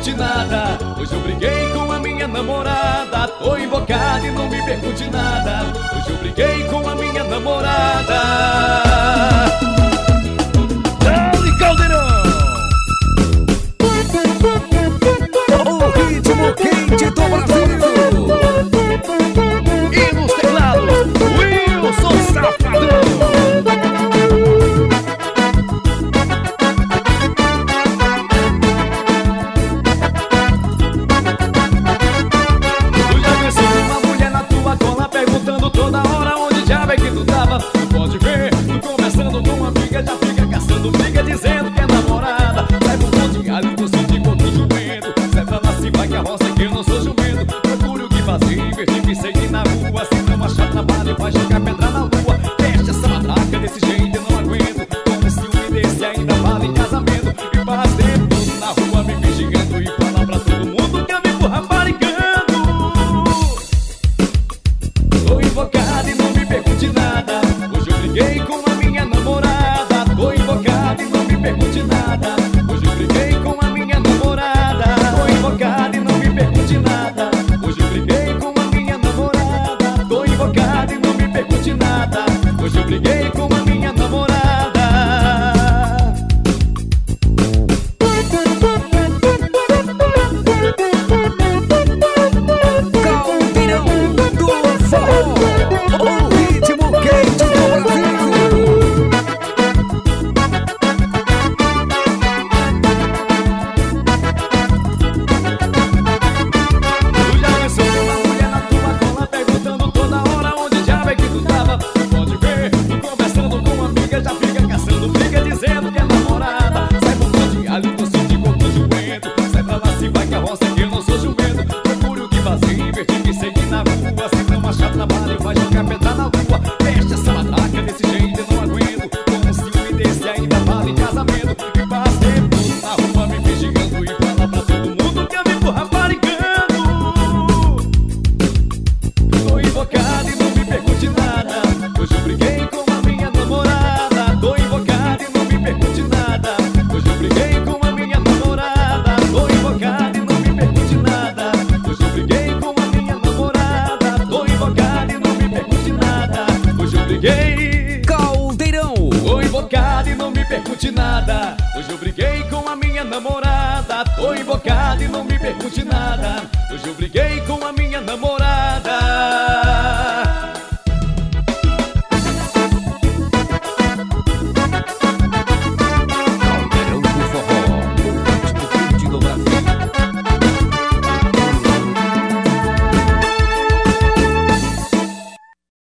pergunte nada. Hoje eu briguei com a minha namorada. Tô invocado e não me pergunte nada. Hoje eu briguei com a minha namorada. Dale Caldeirão! O ritmo quente do Brasil. E nos teclados, Wilson Safadão. Toda hora onde diabo é que tu tava? Tu pode ver, tu conversando com uma amiga, já fica caçando briga, dizendo que é namorada. Sai pro pão de galho, tu se de corpo jumento. Sai pra lá, se vai que a roça que eu não sou jumento. Procure o que fazer, em vez de me seguir na rua. Se não achar trabalho, vai jogar pedra na lua. Fecha essa matraca, desse jeito eu não aguento. Como esse ciúme desse ainda vale em casamento. E faz tempo na rua me vigiando e fala pra todo mundo que eu vivo raparigando. Tô invocado e não me pergunte nada. Hoje eu briguei com a minha namorada. Tô invocado e não me pergunte nada. Hoje eu briguei com a minha namorada. Tô invocado e não me pergunte nada. Hoje eu briguei com a minha namorada. Tô invocado e não me pergunte nada. Hoje eu briguei com a minha namorada. Caldeirão do Forró, o ritmo quente do Brasil. Tu já pensou uma mulher na tua cola perguntando toda hora onde diabo é que tu tava? Tu pode ver, tu conversando com uma amiga, já fica caçando briga, dizendo que é namorada. Sai pro pão de galho, tô de corpo jumento. Sai pra lá, se vai que a roça que eu não sou jumento. Procure o que fazer, em vez de me seguir na rua. Se não achar trabalho, vai jogar pedra na lua. Fecha essa matraca, desse jeito eu não aguento. Como ciúme desse ainda vale em casamento. E faz tempo na rua me vigiando e fala pra todo mundo que eu vivo raparigando. Tô invocado e não me pergunte nada. Hoje eu briguei com a minha namorada. Tô invocado e não me pergunte nada. Hoje eu briguei com a minha namorada. Tô invocado e não me pergunte nada. Hoje eu briguei com a minha namorada. Tô invocado e não me pergunte nada. Hoje eu briguei. Caldeirão! Tô invocado e não me pergunte nada. Hoje eu briguei com a minha namorada. Tô invocado e não me pergunte nada. Hoje eu briguei com a minha namorada.